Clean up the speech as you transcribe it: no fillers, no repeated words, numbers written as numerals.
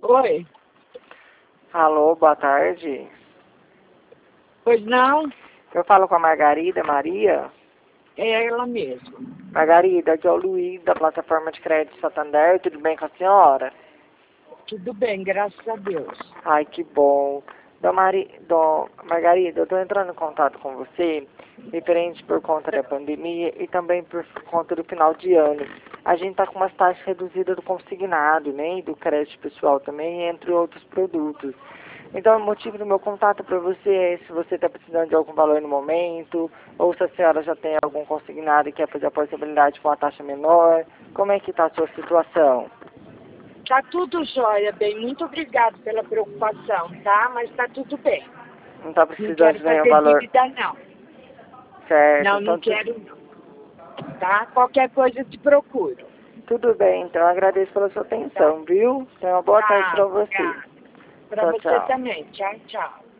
Oi, Alô, boa tarde. pois não? Eu falo com a Margarida Maria. É ela mesma. Margarida, aqui é o Luiz, da plataforma de crédito Santander. Tudo bem com a senhora? Tudo bem, graças a Deus. Ai, que bom. Margarida, eu estou entrando em contato com você, referente por conta da pandemia e também por conta do final de ano. A gente está com uma taxa reduzida do consignado, né, e do crédito pessoal também, entre outros produtos. Então, o motivo do meu contato para você é se você está precisando de algum valor no momento, ou se a senhora já tem algum consignado e quer fazer a possibilidade com a taxa menor. Como é que está a sua situação? Tá tudo jóia, bem. Muito obrigado pela preocupação, tá? Mas tá tudo bem. Não está Não precisando quero de nenhum fazer valor dívida, não. certo? Não, não Então, quero, não. Tá? Qualquer coisa eu te procuro. tudo bem, então eu agradeço pela sua Tá? atenção, viu? Tenha uma boa tarde Tá, para você. obrigada. Pra Tchau, você tchau. também. Tchau, tchau.